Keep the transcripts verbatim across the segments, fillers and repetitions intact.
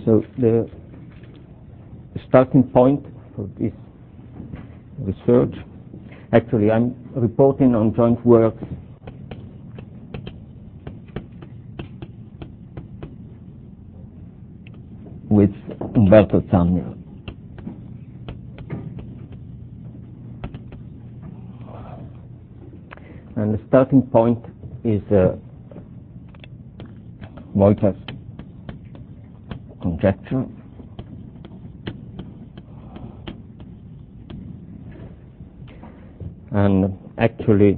So the starting point for this research, actually I'm reporting on joint works with Umberto Zamnier. And the starting point is uh, Wolter's conjecture. And actually,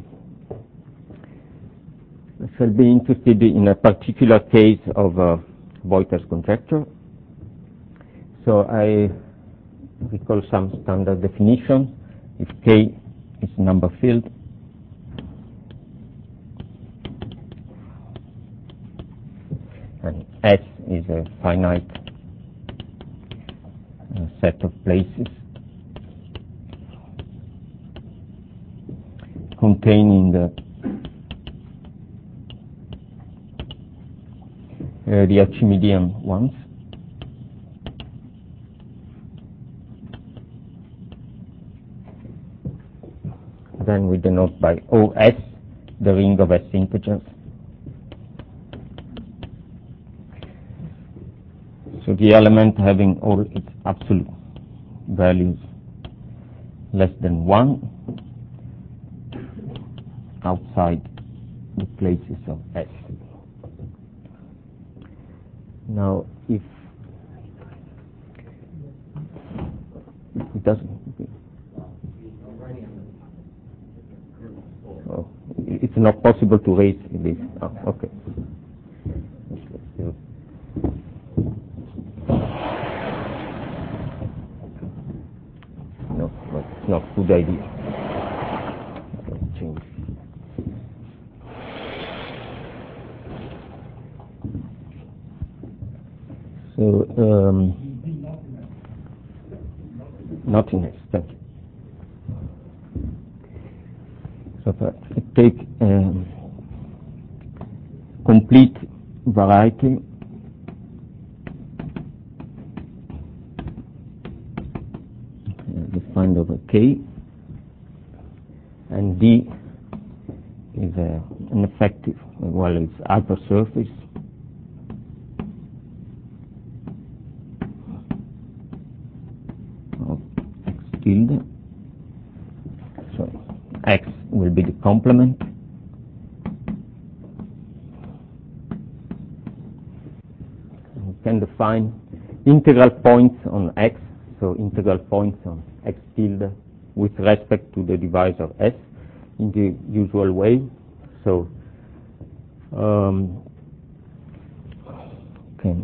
I shall be interested in a particular case of uh, Wolter's conjecture. So I recall some standard definition. If K is a number field, and S is a finite uh, set of places containing the uh, the Archimedean ones, then we denote by O S the ring of S integers. So the element having all its absolute values less than one outside the places of S. Now, if it doesn't, oh, it's not possible to raise this. Oh, okay. No, no, it's not good idea. Change. So, um, nothingness, thank you. So if I take um, complete variety, uh, defined over K, and D is a, an effective, well, it's hypersurface. Tilde. So X will be the complement. We can define integral points on X, so integral points on X tilde with respect to the divisor S in the usual way. So um, okay.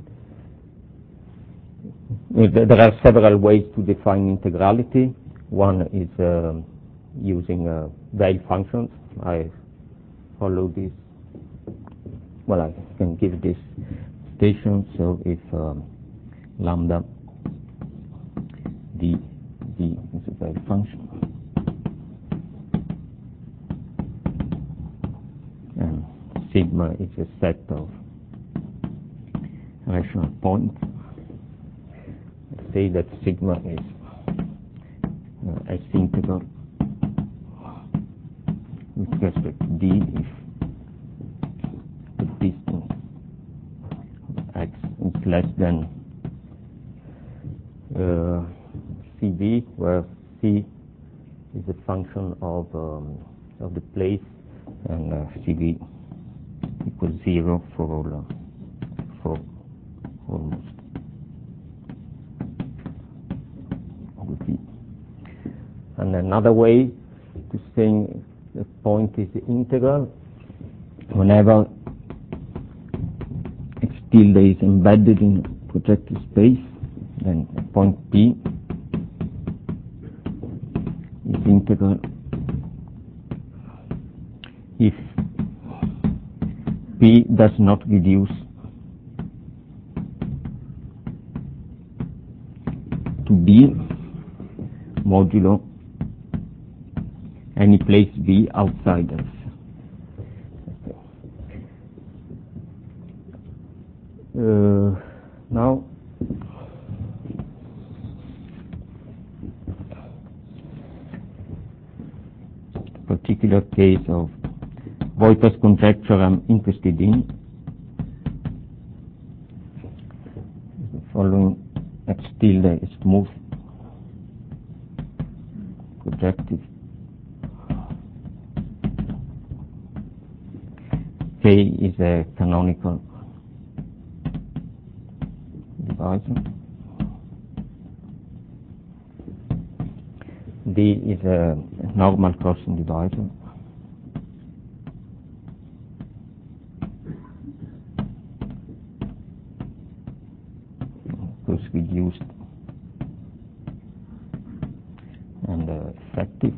There are several ways to define integrality. One is uh, using uh, veil functions. I follow this. Well, I can give this station. So if um, lambda d d is a veil function, and sigma is a set of rational points. Say that sigma is uh, S integral with respect to D if the distance of X is less than uh, C V, where C is a function of um, of the place, and uh, C V equals zero for all uh, for almost. And another way to say the point is integral, whenever X tilde is embedded in projective space, then point P is integral if P does not reduce to B modulo any place B outside us. Uh, now particular case of Voigt's conjecture I'm interested in. The following X tilde is smooth projective. K is a canonical divisor. D is a normal crossing divisor. Thus reduced and uh, effective.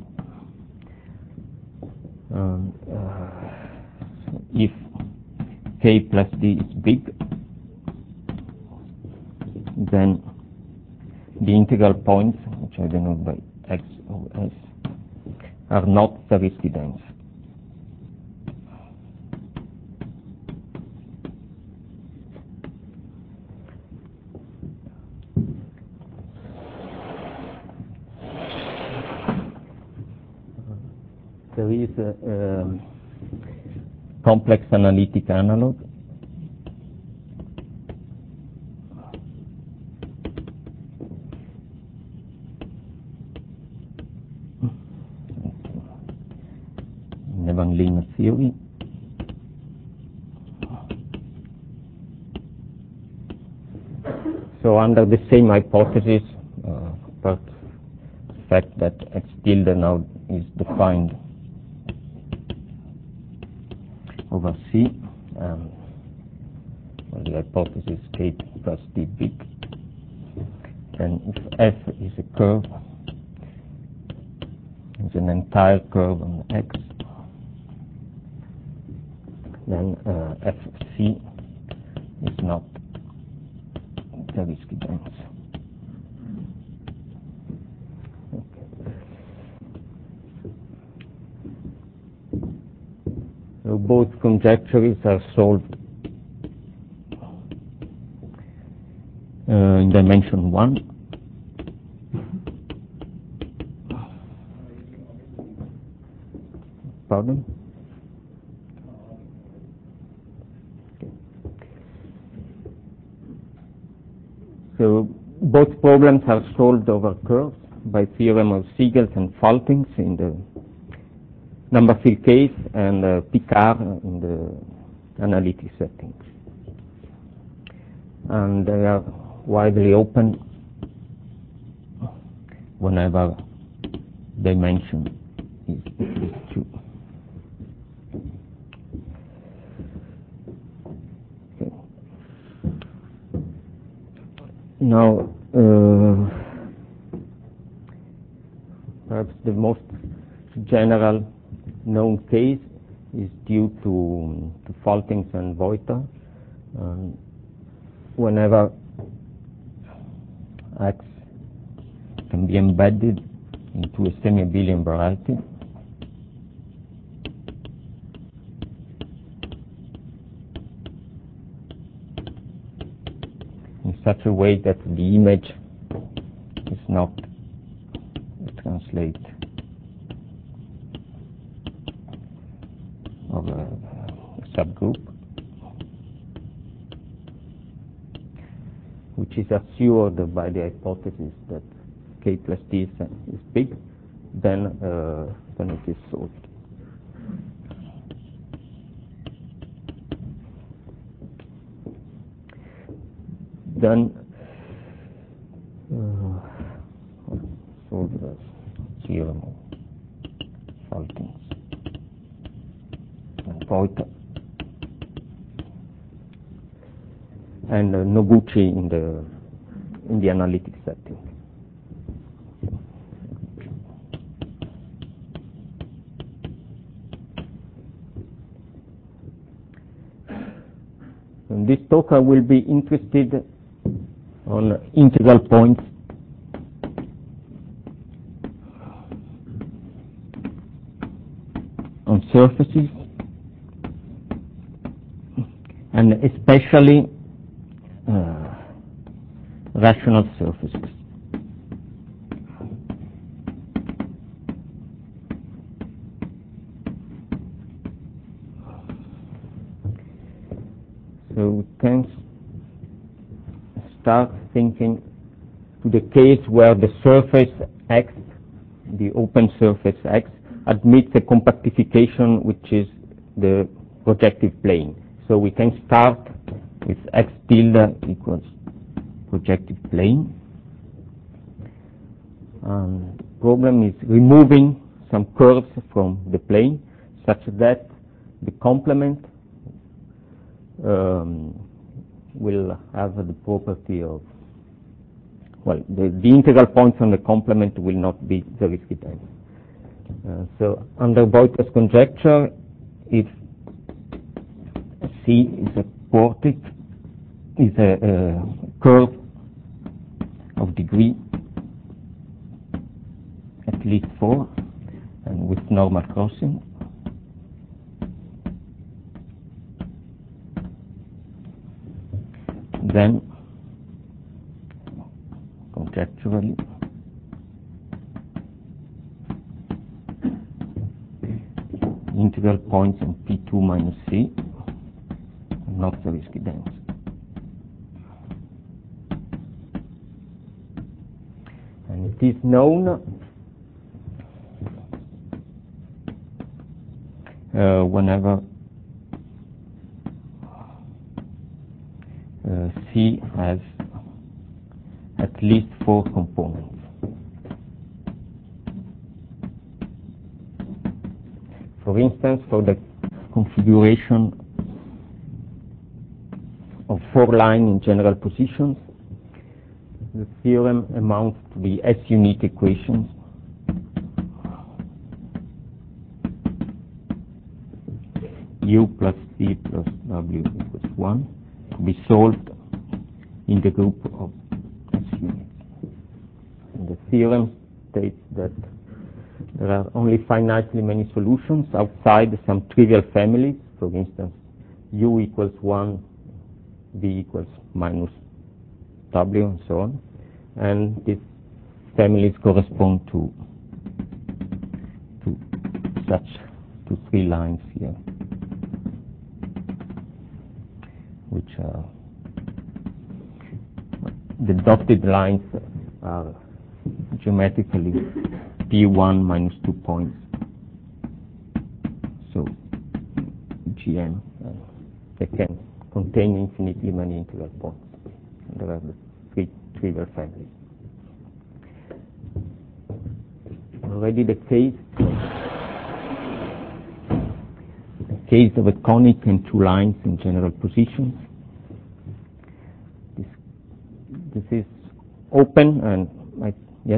Um, uh, so if K plus D is big, then the integral points, which I denote by X or S, are not Zariski dense. There is a um, complex analytic analog. Nevanlin theory. So under the same hypothesis, uh, but the fact that X tilde now is defined over C, um, well, the hypothesis K plus D big, and if F is a curve, is an entire curve on X, then uh, F of C is not Zariski dense. Okay. So both conjectures are solved uh, in dimension one. Pardon? So both problems are solved over curves by theorem of Siegels and Faltings in the number field case, and uh, Picard in the analytic settings. And they are widely open whenever dimension is, is two. Okay. Now, uh, perhaps the most general known case is due to, to Faltings and Voigt. Um, whenever X can be embedded into a semi-abelian variety, in such a way that the image is not a translate of a, a subgroup, which is assured by the hypothesis that K plus D is, is big, then, uh, then it is solved. Then uh, solve the theorem of Faltings and Voigt, and uh, Noguchi in the in the analytic setting. In this talk I will be interested on integral points on surfaces, and especially uh, rational surfaces. start thinking to the case where the surface X, the open surface X, admits a compactification which is the projective plane. So we can start with X tilde equals projective plane. And the problem is removing some curves from the plane such that the complement um, will have the property of, well, the, the integral points on the complement will not be Zariski dense. Uh, so under Beutler's conjecture, if C is a quartic, is a, a curve of degree at least four, and with normal crossing, then conjecturally integral points in P two minus C are not Zariski dense. And it is known uh, whenever uh, C has at least four components. For instance, for the configuration of four lines in general positions, the theorem amounts to the S-unit equations U plus C plus W equals one to be solved in the group of S-units. And the theorem states that there are only finitely many solutions outside some trivial families. For instance, U equals one, V equals minus W, and so on. And these families correspond to to such to three lines here, which are the dotted lines are geometrically P one minus two points. So G M, uh, they can contain infinitely many integral points. And there are the three trivial families. Already the case, the case of a conic and two lines in general positions. This, this is open and I, yes.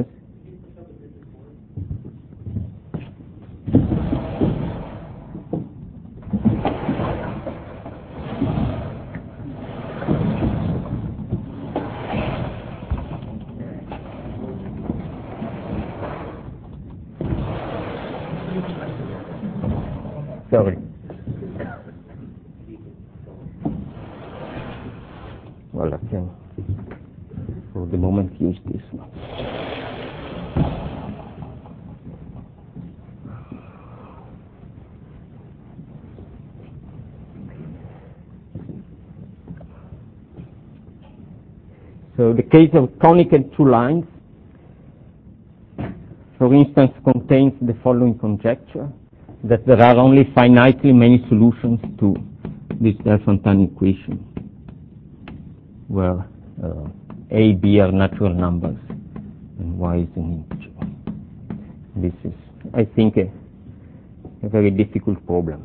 Sorry. Well, I can, for the moment, use this one. So the case of conic and two lines, for instance, contains the following conjecture, that there are only finitely many solutions to this Diophantine equation, where uh, A, B are natural numbers and Y is an integer. This is, I think, a, a very difficult problem.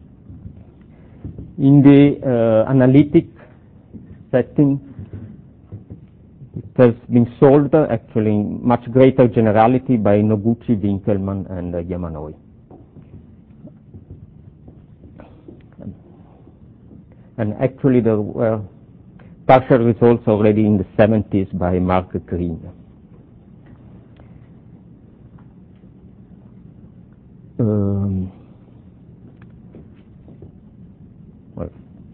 In the uh, analytic setting, it has been solved uh, actually in much greater generality by Noguchi, Winkelmann, and uh, Yamanori. And actually there were partial results already in the seventies by Mark Green. Um, well,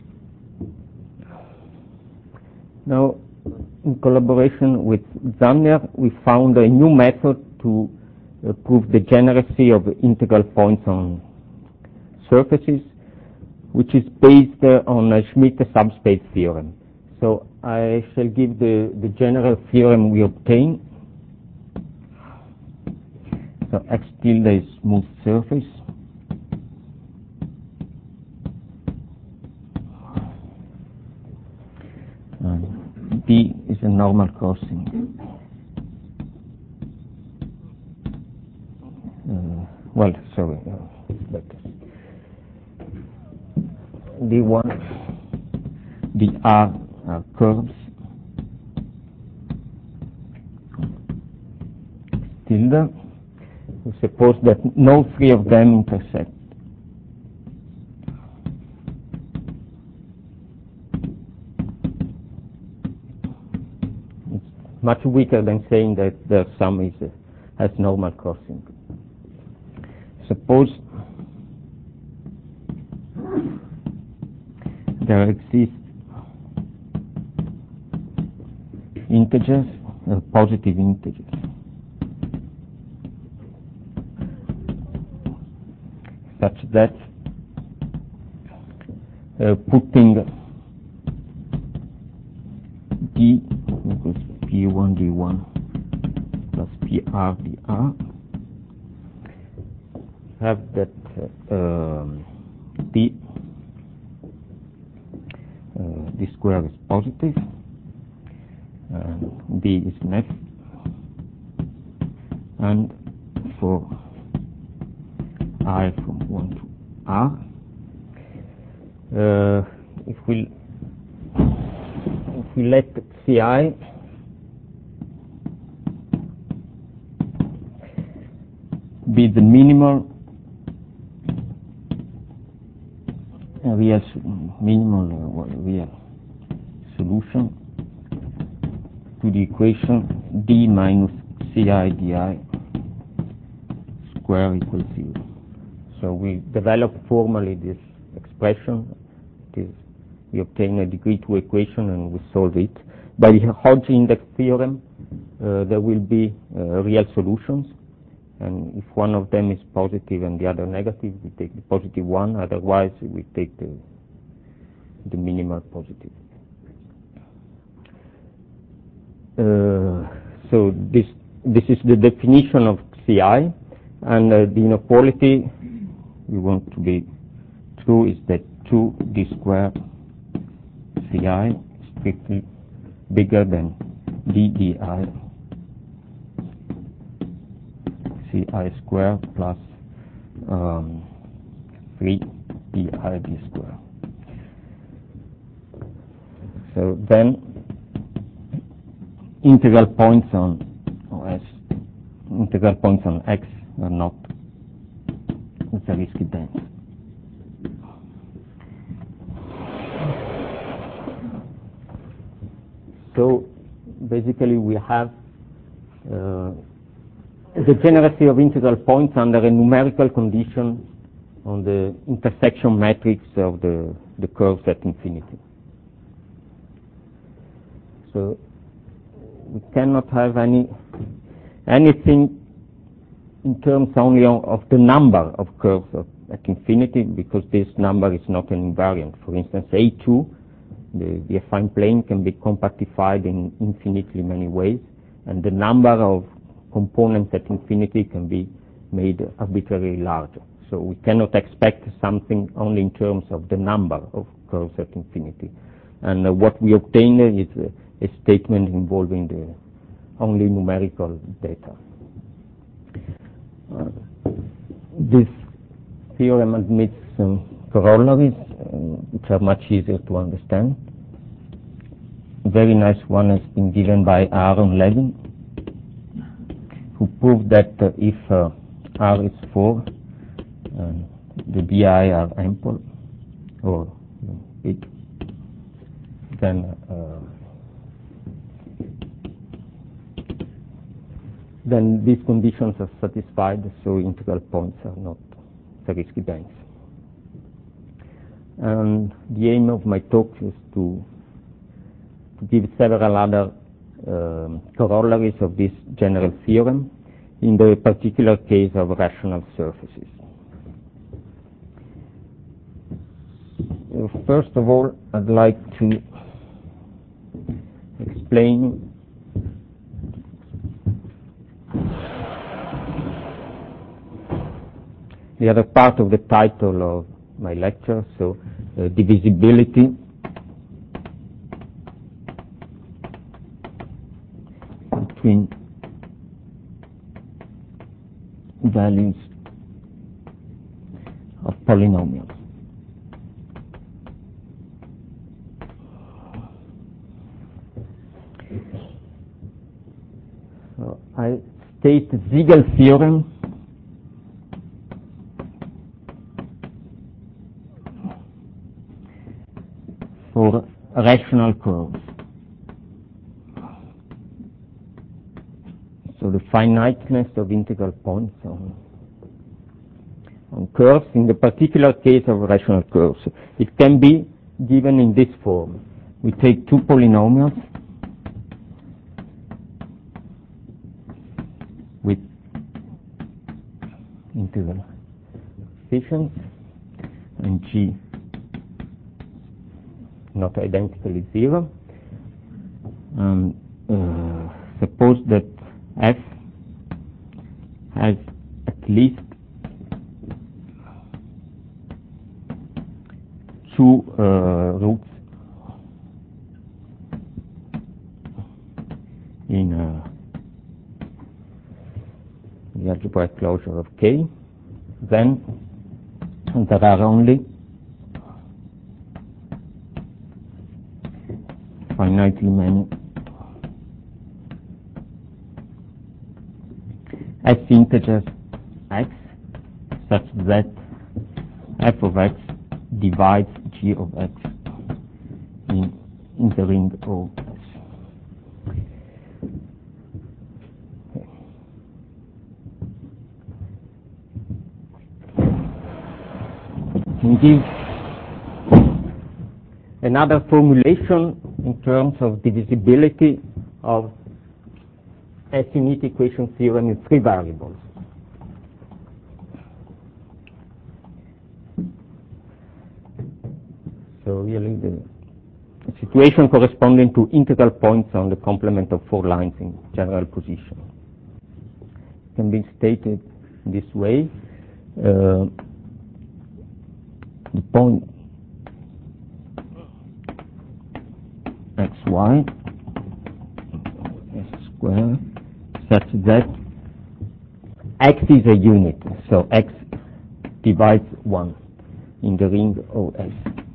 now, in collaboration with Zanner, we found a new method to uh, prove the degeneracy of integral points on surfaces, which is based uh, on a Schmidt subspace theorem. So I shall give the, the general theorem we obtain. So X tilde is smooth surface. And D is a normal crossing. Uh, well, sorry, uh, but D one, D R are curves. Tilde. We suppose that no three of them intersect. It's much weaker than saying that the sum is uh, has normal crossing. Suppose there exist integers, uh, positive integers, such that uh, putting D equals P one D one plus P R D R have that uh, um, D uh, D square is positive and D is an F, and for I from one to R, uh, if we if we let Ci be the minimal uh, real minimal uh, real solution to the equation D minus Ci Di square equals zero. So we develop formally this expression. It is, we obtain a degree two equation and we solve it. By the Hodge index theorem, uh, there will be uh, real solutions, and if one of them is positive and the other negative, we take the positive one. Otherwise, we take the the minimal positive. Uh, so this this is the definition of Ci, and uh, the inequality we want to be true is that two D square Ci is strictly bigger than D Di Ci square plus um, three Di D square. So then integral points on or S, integral points on X are not Zariski dense. So basically we have uh, the generality of integral points under a numerical condition on the intersection matrix of the, the curves at infinity. So we cannot have any anything in terms only of, of the number of curves of, at infinity, because this number is not an invariant. For instance, A two, the, the affine plane, can be compactified in infinitely many ways, and the number of components at infinity can be made arbitrarily larger. So we cannot expect something only in terms of the number of curves at infinity. And uh, what we obtain is a, a statement involving the only numerical data. Uh, this theorem admits some corollaries, uh, which are much easier to understand. A very nice one has been given by Aaron Levin, who proved that uh, if uh, R is four, uh, the Di are ample or you know, big, then uh, then these conditions are satisfied, so integral points are not Zariski dense. And the aim of my talk is to, to give several other um, corollaries of this general theorem in the particular case of rational surfaces. Uh, first of all, I'd like to explain the other part of the title of my lecture, so uh, divisibility between values of polynomials. So I state the Siegel theorem for rational curves. So the finiteness of integral points on, on curves, in the particular case of rational curves. It can be given in this form. We take two polynomials with integral coefficients and g not identically zero. Um, uh, suppose that f has at least two uh, roots in uh, the algebraic closure of K, then there are only finitely many s integers x such that f of x divides g of x in, in the ring O S. We give another formulation in terms of divisibility of S-unit equation theorem in three variables. So really the situation corresponding to integral points on the complement of four lines in general position can be stated this way. Uh, the point xy s square such that x is a unit, so x divides one in the ring O S.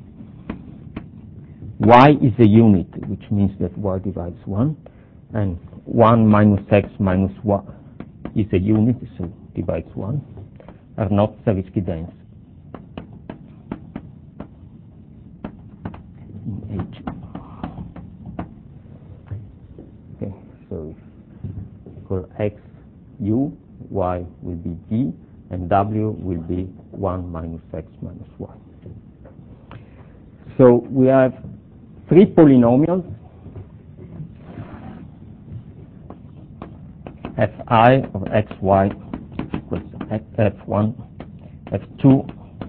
Y is a unit, which means that y divides one, and one minus x minus y is a unit, so divides one, are not Zariski dense in H. Okay, so if we call x u, y will be d, and w will be one minus x minus y. So we have three polynomials, fi of xy equals f one, f two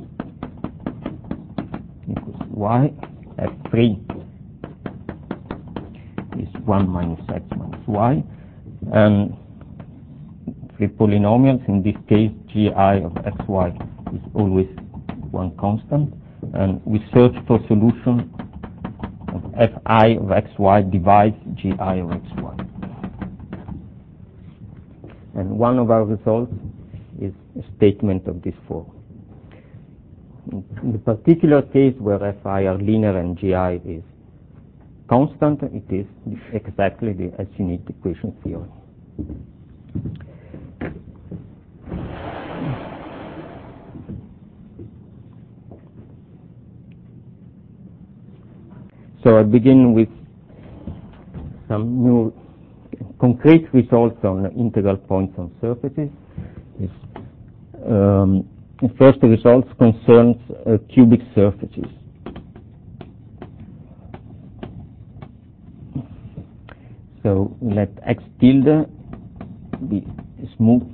equals y, f three is one minus x minus y, and three polynomials, in this case gi of xy is always one constant, and we search for solution of fi of xy divides gi of xy. And one of our results is a statement of this form. In the particular case where fi are linear and gi is constant, it is exactly the S-unit equation theorem. So I begin with some new concrete results on integral points on surfaces. This, um, the first result concerns uh, cubic surfaces. So let x tilde be a smooth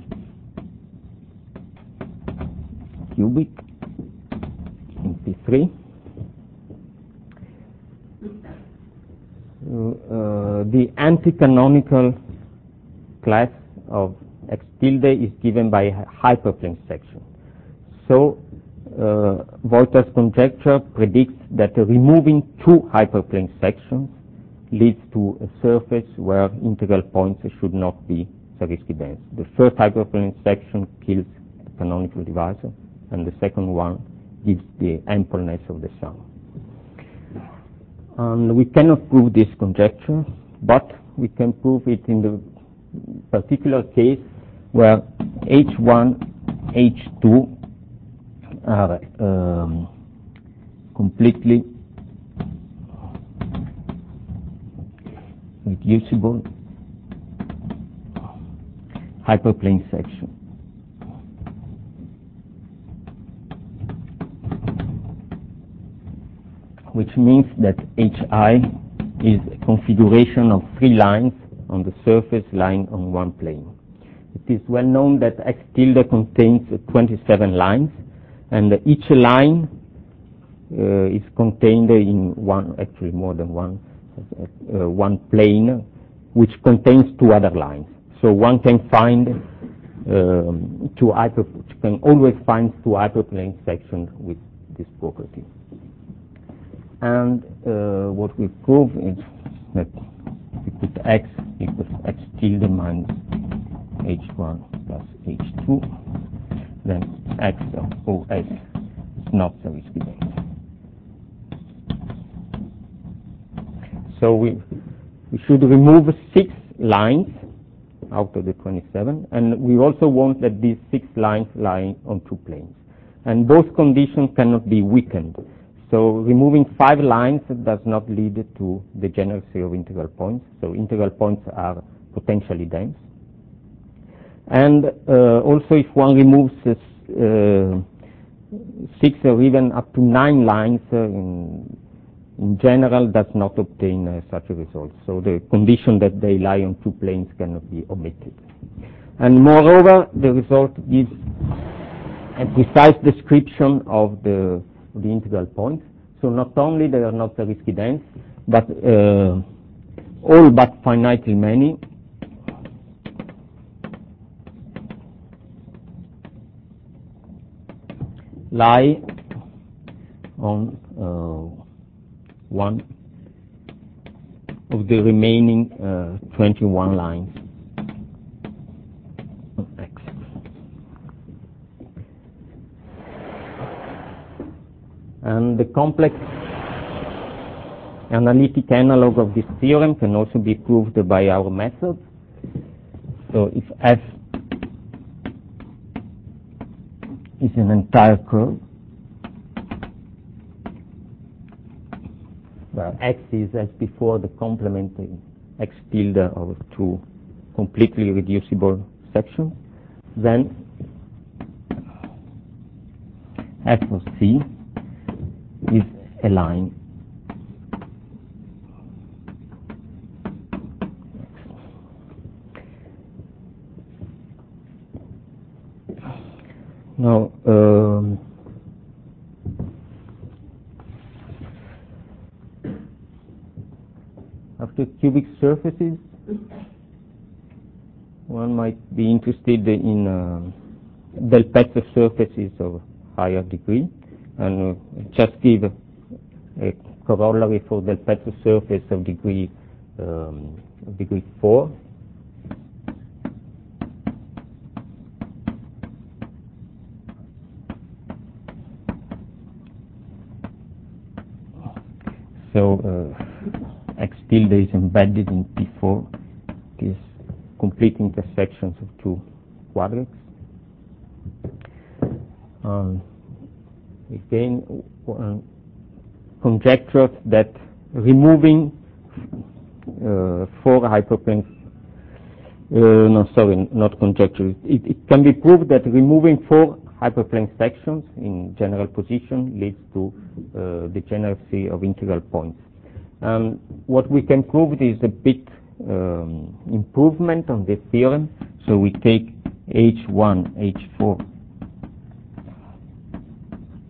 cubic in P three. uh, the anti-canonical class of X tilde is given by a hyperplane section. So uh, Volta's conjecture predicts that uh, removing two hyperplane sections leads to a surface where integral points should not be Zariski dense. The first hyperplane section kills the canonical divisor, and the second one gives the ampleness of the sum. And we cannot prove this conjecture, but we can prove it in the particular case where H one, H two are um, completely reducible hyperplane section. Which means that H I is a configuration of three lines on the surface lying on one plane. It is well known that X tilde contains twenty-seven lines, and each line uh, is contained in one, actually more than one, uh, one plane, which contains two other lines. So one can find um, two hyper, can always find two hyperplane sections with this property. And uh, what we prove is that we put X equals X tilde minus H one plus H two, then X of O S is not Zariski dense. So we, we should remove six lines out of the twenty-seven, and we also want that these six lines lie on two planes. And both conditions cannot be weakened. So removing five lines does not lead to degeneracy of integral points. So integral points are potentially dense. And uh, also if one removes uh, six or even up to nine lines, uh, in, in general does not obtain uh, such a result. So the condition that they lie on two planes cannot be omitted. And moreover, the result gives a precise description of the the integral points. So not only they are not Zariski dense, but uh, all but finitely many lie on uh, one of the remaining uh, twenty-one lines of X. And the complex analytic analog of this theorem can also be proved by our method. So if F is an entire curve, where X is, as before, the complementary X tilde of two completely reducible sections, then F of C is a line now um, after cubic surfaces, one might be interested in uh, Delpezzo surfaces of higher degree, and uh, just give a, a corollary for Delpezzo surface of degree um, of degree four. So uh, X tilde is embedded in P four, these complete intersections of two quadrats. Um, again, uh, conjectured that removing uh, four hyperplanes, uh, no, sorry, not conjecture. It, it can be proved that removing four hyperplane sections in general position leads to uh, degeneracy of integral points. Um, what we can prove is a bit um, improvement on this theorem. So we take H one, H four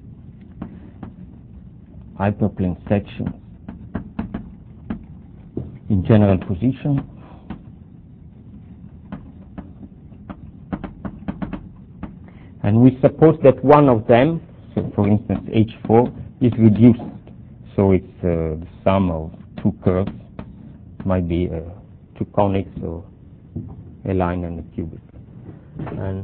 hyperplane sections in general position. And we suppose that one of them, so for instance H four, is reduced. So it's uh, the sum of two curves, might be uh, two conics or a line and a cubic. And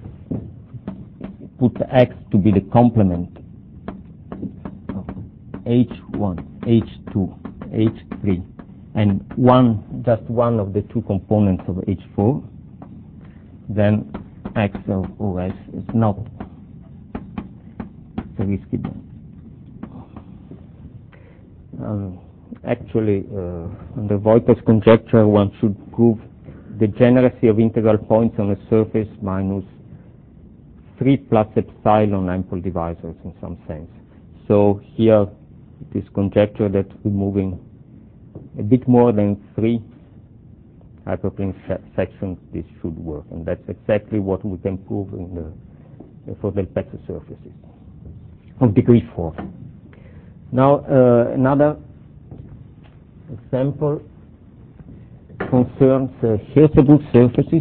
put X to be the complement of H one, H two, H three, and one, just one of the two components of H four, then X of O S is not a risky bet. Um, actually, uh, under Voigt's conjecture, one should prove the degeneracy of integral points on a surface minus three plus epsilon ample divisors in some sense. So here it is conjecture that removing a bit more than three hyperplane se sections, this should work, and that's exactly what we can prove in the, for Del Pezzo surfaces of degree four. Now uh, another example concerns uh, Hirzebruch surfaces.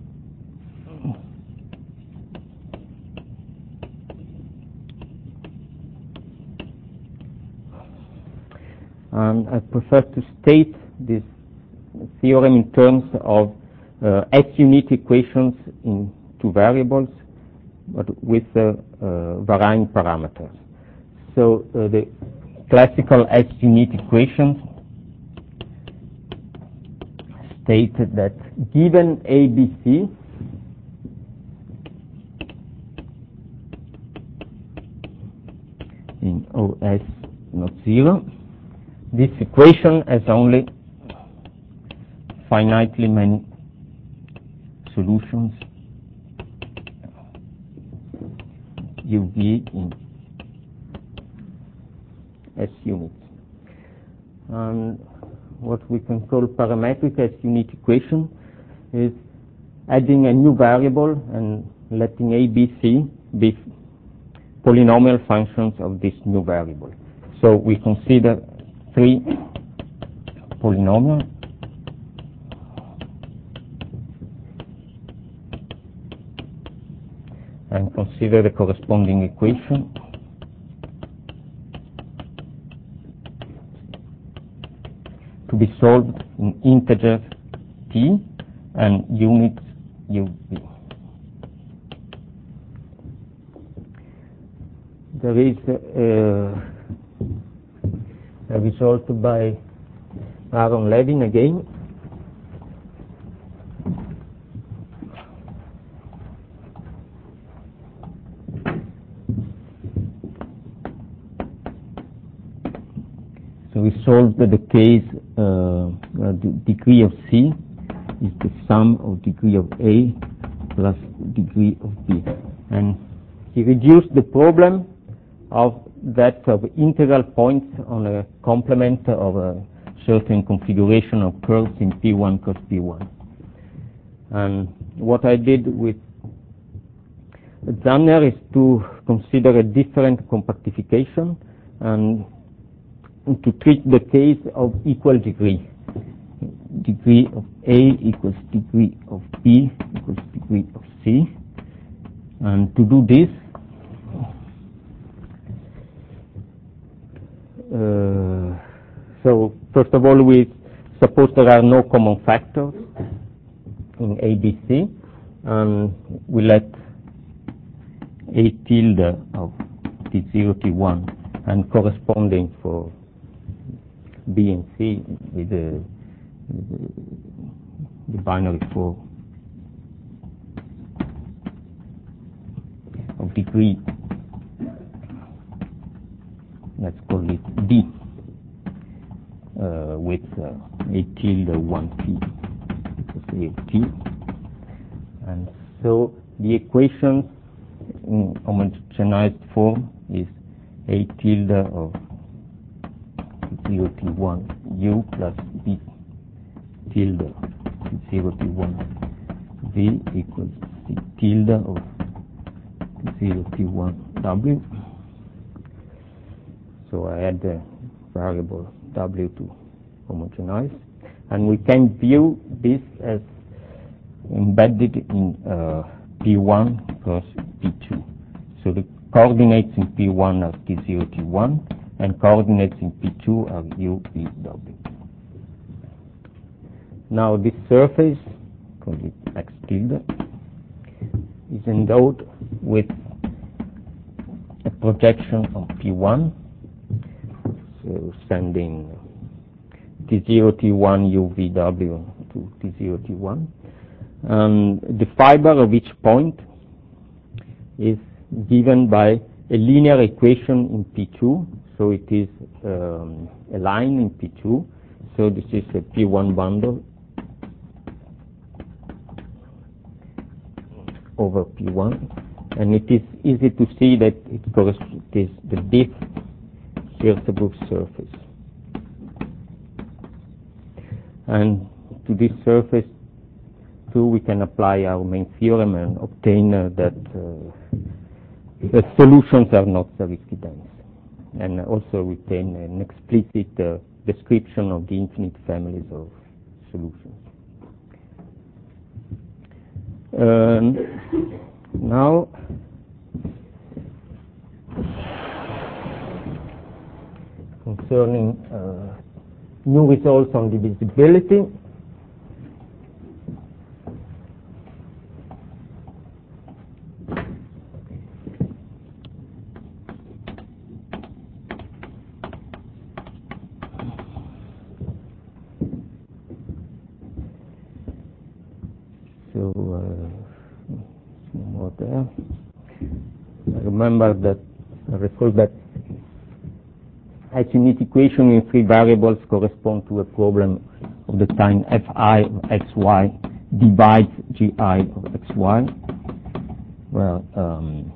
And I prefer to state this theorem in terms of uh, S-unit equations in two variables, but with uh, uh, varying parameters. So uh, the classical S-unit equations stated that given A B C, in O S not zero, this equation has only finitely many solutions U V in S units. And what we can call parametric S unit equation is adding a new variable and letting A, B, C be polynomial functions of this new variable. So we consider three polynomials and consider the corresponding equation. To be solved in integers t and units U V. There is a, a result by Aaron Levin again. So we solved the case uh, uh, the degree of C is the sum of degree of A plus degree of B. And he reduced the problem of that of integral points on a complement of a certain configuration of curves in P one cos P one. And what I did with Zanner is to consider a different compactification and to treat the case of equal degree. Degree of A equals degree of B equals degree of C. And to do this, uh, so first of all we suppose there are no common factors in A, B, C, and we let A tilde of T zero, T one and corresponding for B and C with the, the, the binary form of degree, let's call it D, uh, with uh, A tilde one T, A of T. And so the equation in homogenized form is A tilde of zero T one U plus B tilde zero T one V equals C tilde of zero T one W. So I add the variable W to homogenize. And we can view this as embedded in uh, P one plus P two. So the coordinates in P one are T zero, T one, and coordinates in P two are U, V, W. Now this surface, call it X tilde, is endowed with a projection on P one, so sending T zero, T one, U, V, W to T zero, T one. And the fiber of each point is given by a linear equation in P two, so it is um, a line in P two, so this is a P one bundle over P one, and it is easy to see that it corresponds to the diff Hirzebruch surface. And to this surface, too, we can apply our main theorem and obtain uh, that uh, the solutions are not Zariski dense, and also retain an explicit uh, description of the infinite families of solutions. Um, now, concerning uh, new results on divisibility, so uh, more there. I remember that I recall that H-unit equation in three variables correspond to a problem of the time Fi of xy divides Gi of xy, well, um,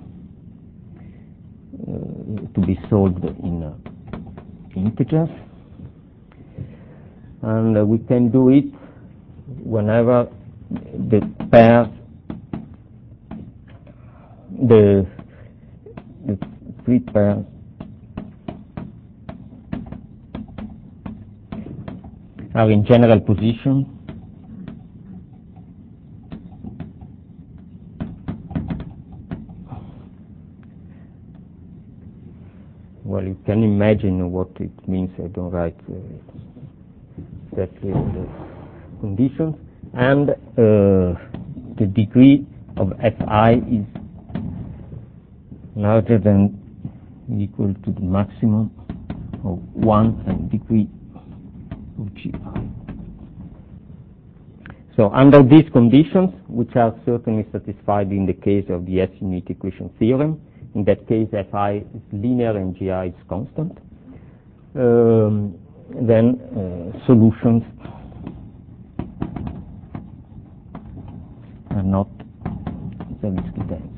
uh, to be solved in uh, integers. And uh, we can do it whenever the pairs, the, the three pairs are in general position, well, you can imagine what it means. I don't write uh, exactly the conditions, and uh, the degree of Fi is larger than equal to the maximum of one and degree of Gi. So under these conditions, which are certainly satisfied in the case of the S-unit equation theorem, in that case Fi is linear and Gi is constant, um, then uh, solutions are not Zariski dense.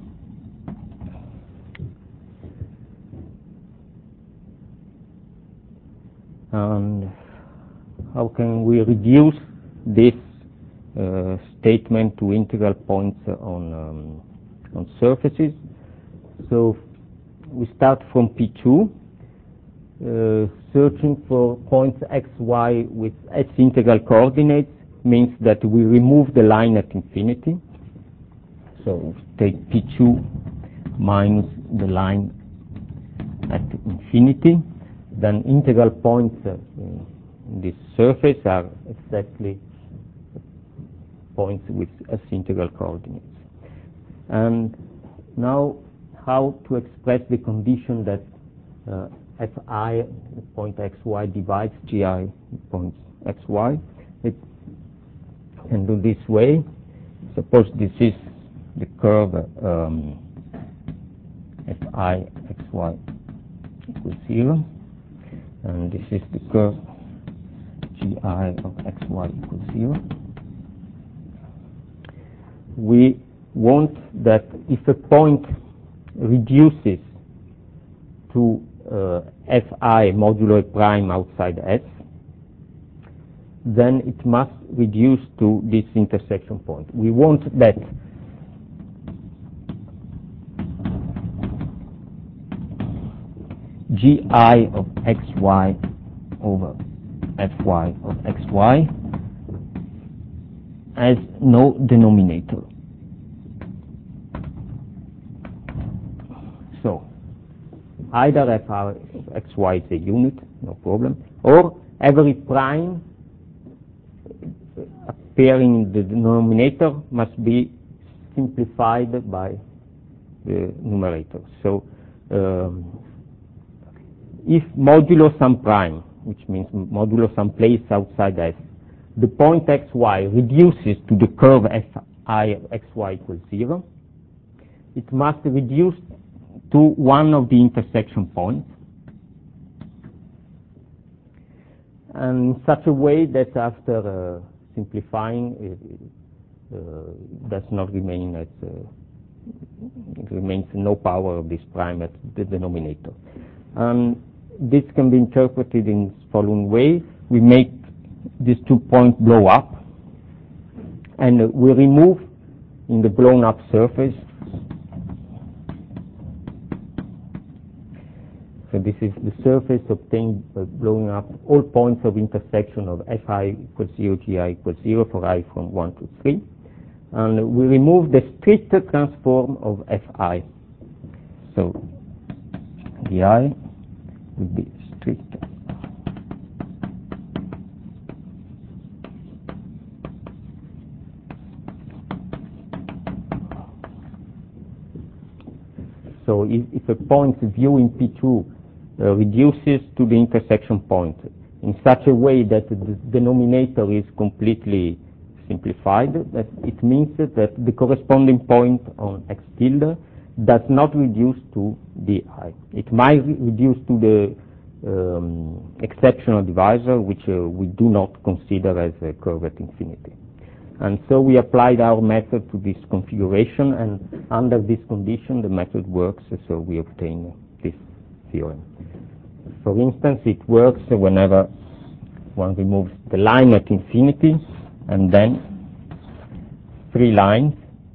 And how can we reduce this uh, statement to integral points on um, on surfaces? So we start from P two, uh, searching for points x, y with S integral coordinates means that we remove the line at infinity. So take P two minus the line at infinity. Then integral points uh, in this surface are exactly points with S integral coordinates. And now how to express the condition that uh, Fi, point xy, divides Gi, point xy. It can do this way. Suppose this is the curve um, Fi xy equals zero. And this is the curve Gi of xy equals zero. We want that if a point reduces to uh, Fi modulo prime outside S, then it must reduce to this intersection point. We want that Gi of xy over Fy of xy has no denominator. So either Fi of xy is a unit, no problem, or every prime appearing in the denominator must be simplified by the numerator. So um, if modulo some prime, which means modulo some place outside S, the point xy reduces to the curve Fi of xy equals zero, it must reduce to one of the intersection points, and in such a way that after uh, simplifying it uh, does not remain as uh, it remains no power of this prime at the denominator. And this can be interpreted in the following way. We make these two points blow up, and uh, we remove in the blown up surface. So this is the surface obtained by blowing up all points of intersection of Fi equals zero, Gi equals zero for I from one to three. And we remove the strict transform of Fi. So Gi will be strict. So if, if a point's view in P two uh, reduces to the intersection point in such a way that the denominator is completely simplified, that it means that the corresponding point on x tilde does not reduce to di. It might re reduce to the um, exceptional divisor, which uh, we do not consider as a curve at infinity. And so we applied our method to this configuration, and under this condition the method works, so we obtain this theorem. For instance, it works whenever one removes the line at infinity and then three lines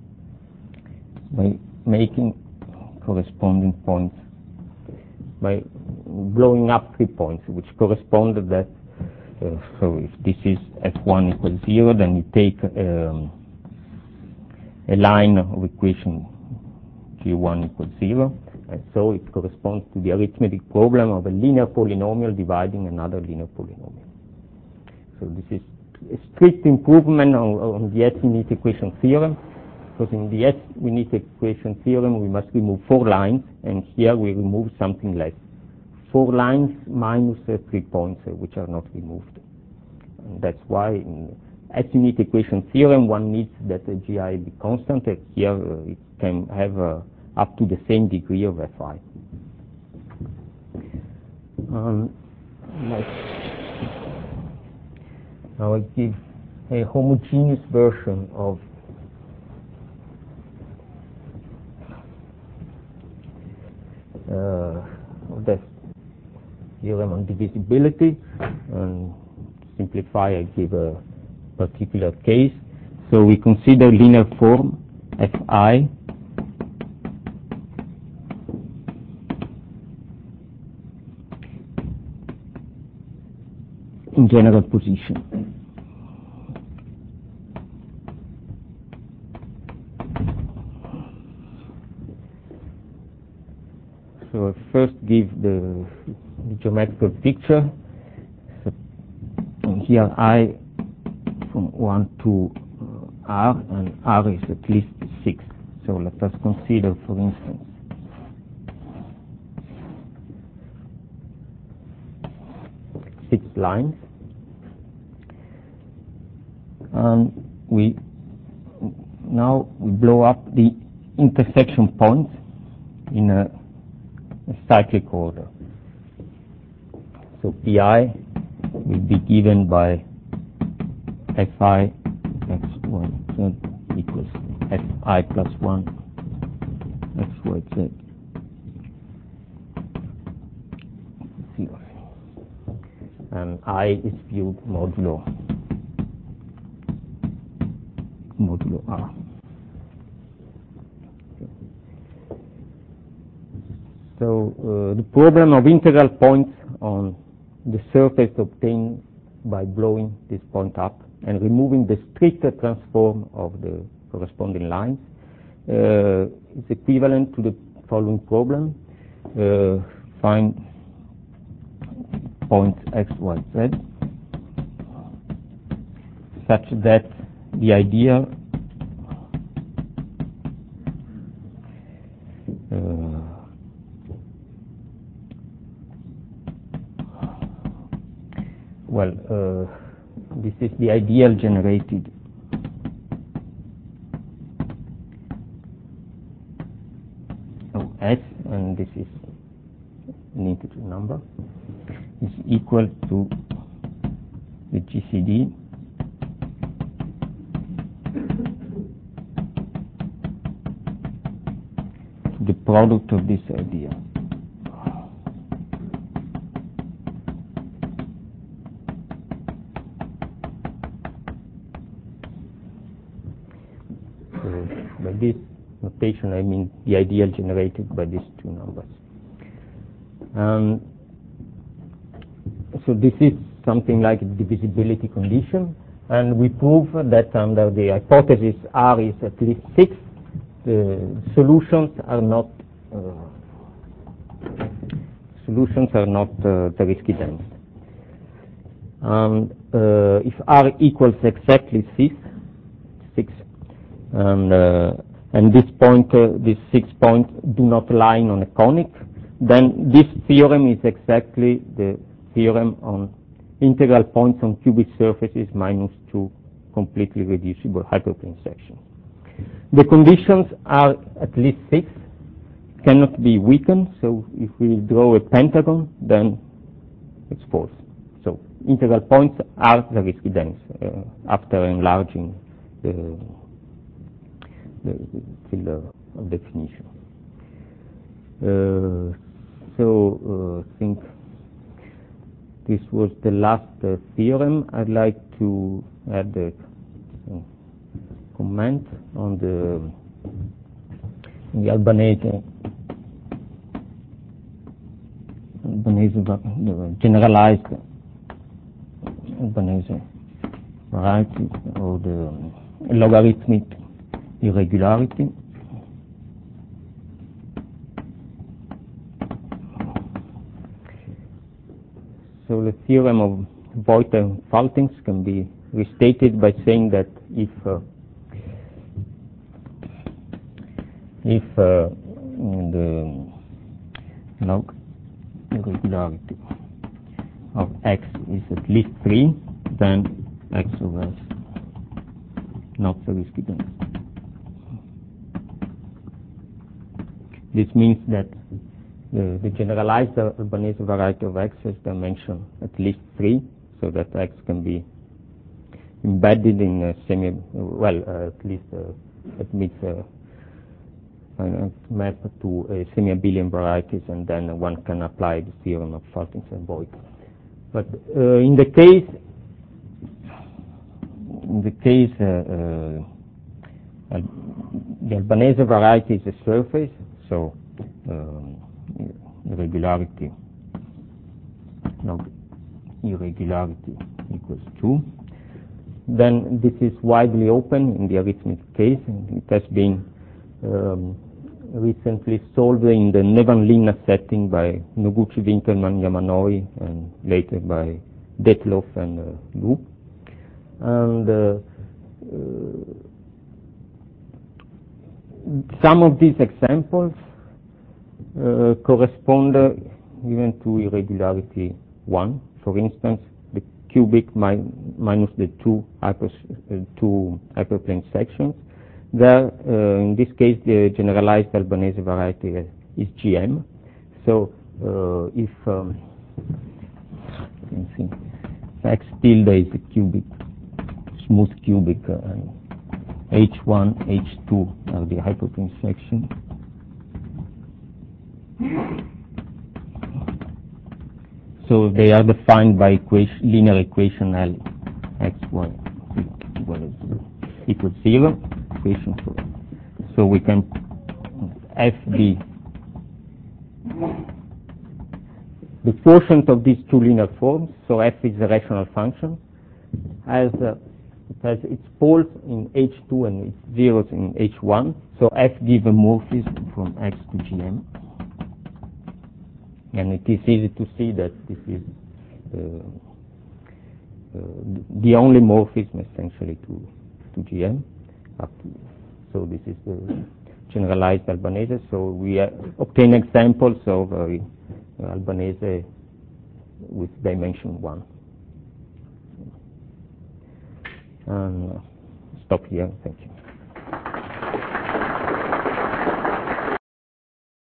by making corresponding points, by blowing up three points which correspond to that. Uh, so if this is F one equals zero, then you take um, a line of equation G one equals zero, and so it corresponds to the arithmetic problem of a linear polynomial dividing another linear polynomial. So this is a strict improvement on, on the S-unit equation theorem, because in the S-unit equation theorem we must remove four lines, and here we remove something less. Four lines minus uh, three points uh, which are not removed. And that's why in S-unit equation theorem one needs that the G I be constant. Uh, here uh, it can have uh, up to the same degree of Fi. Um, now I give a homogeneous version of uh, of that theorem on divisibility, and simplify, I give a particular case. So we consider linear form Fi in general position. So I first give the, the geometrical picture. So and here I from one to uh, R, and R is at least six. So let us consider, for instance, six lines, and we now we blow up the intersection points in a, a cyclic order. So Pi will be given by Fi x y z equals Fi plus one x y z zero, and I is viewed modulo modulo R. So uh, the problem of integral points on the surface obtained by blowing this point up and removing the stricter transform of the corresponding lines. Uh, it's equivalent to the following problem. Uh, find points x, y, z such that the idea uh, well, uh, this is the ideal generated of S, and this is an integer number, is equal to the G C D to the product of this idea. So by this notation, I mean the ideal generated by these two numbers. Um, so this is something like a divisibility condition, and we prove that under the hypothesis R is at least six, the solutions are not uh, solutions are not uh, Zariski dense. And uh, if R equals exactly six, six, and uh, and this point, uh, this six point, do not lie on a conic, then this theorem is exactly the theorem on integral points on cubic surfaces minus two completely reducible hyperplane sections. The conditions are at least six, cannot be weakened, so if we draw a pentagon, then it's false. So integral points are Zariski dense uh, after enlarging the, the, the field of definition. Uh, so I uh, think this was the last uh, theorem. I'd like to add a uh, comment on the, the Albanese, Albanese the generalized Albanese variety, or the logarithmic irregularity. So the theorem of Voigt and Faltings can be restated by saying that if uh, if uh, the log irregularity of x is at least three, then x over s not Zariski dense. This means that the, the generalized Albanese variety of x has dimension at least three, so that x can be embedded in a semi, well, uh, at least uh, admits a, a map to a semi-abelian varieties, and then one can apply the theorem of Faltings and Voigt. But uh, in the case, in the case, uh, uh, the Albanese variety is a surface, so um, irregularity, log irregularity equals two. Then this is widely open in the arithmetic case, and it has been um, recently solved in the Nevanlinna setting by Noguchi, Winkelmann, Yamanori, and later by Detloff and uh, Lu. And uh, uh, some of these examples uh, correspond uh, even to irregularity one. For instance, the cubic mi minus the two, hyper, uh, two hyperplane sections. There, uh, in this case, the generalized Albanese variety is G M. So, uh, if um, let me see, X tilde is a cubic, smooth cubic, uh, and H one, H two are the hyperplane sections. So they are defined by equation, linear equation L, x, y, equals zero. Equation for, so we can F be the quotient of these two linear forms, so f is a rational function, has, uh, has its poles in H two and its zeros in H one, so f gives a morphism from X to G M. And it is easy to see that this is uh, uh, the only morphism essentially to, to G M. Up to, so this is the generalized Albanese. So we uh, obtain examples of uh, Albanese with dimension one. And uh, stop here. Thank you.